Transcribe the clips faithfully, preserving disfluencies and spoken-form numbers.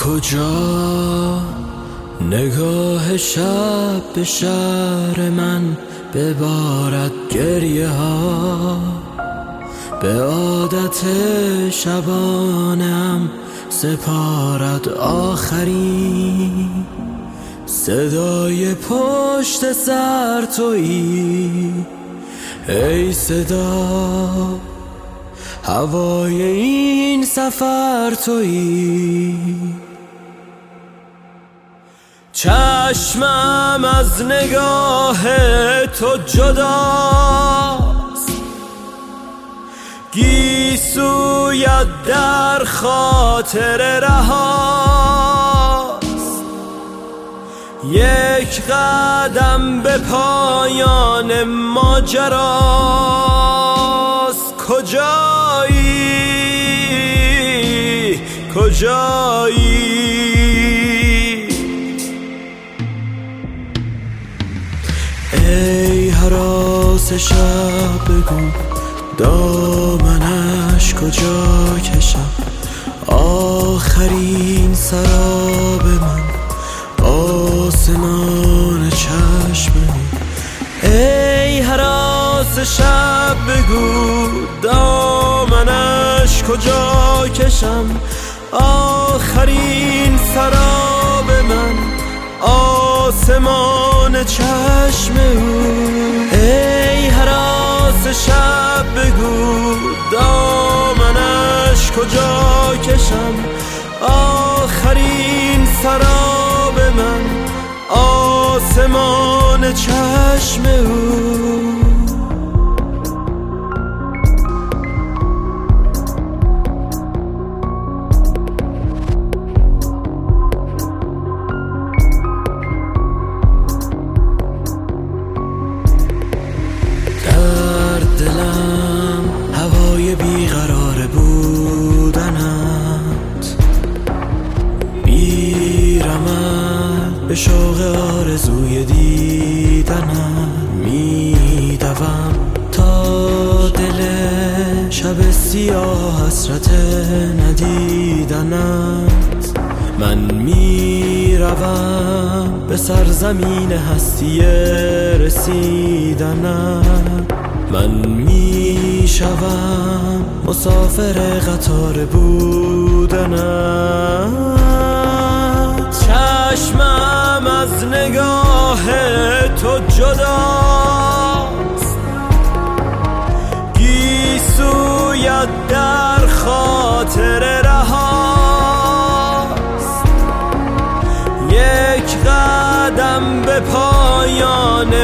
کجا نگاه شب به شهر من ببارد گریه ها، به عادت شبانم سپارد آخری صدای پشت سر تویی، ای صدا هوای این سفر تویی. چشمم از نگاه تو جداست، گیسویت در خاطر رهاست، یک قدم به پایان ماجراست. کجایی کجایی ای هراس شب، بگو دامنش کجا کشم، آخرین سراب من آسمان چشم. ای هراس شب، بگو دامنش کجا کشم، آخرین سراب من آسمان چشم او. ای هراس شب، بگو دامنش کجا کشم، آخرین سراب من آسمان چشم او. بیقرار بودنت، بیرمت به شوق آرزوی دیدنت، میدوم تا دل شب سیاه حسرت ندیدنت. من میروم به سرزمین هستی رسیدنت، من میشوم مسافر قطار بودنت. چشمم از نگاه تو جداست، گیسویت در خاطر رهاست، یک قدم به پایان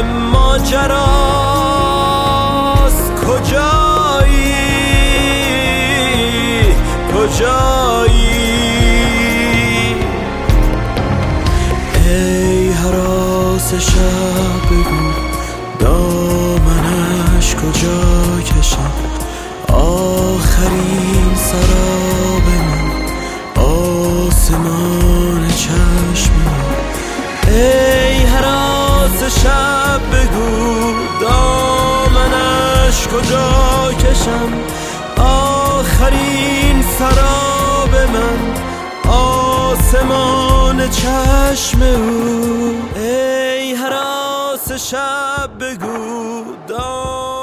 ماجراست. کجایی کجایی ای هراس شب، بگو دامنش کجا کشم، آخرین سراب من آسمان چشم. ای هراس شب، بگو دامنش کجا کشم، آخرین سراب من آسمان چشم او. ای هراس شب، بگو دامنش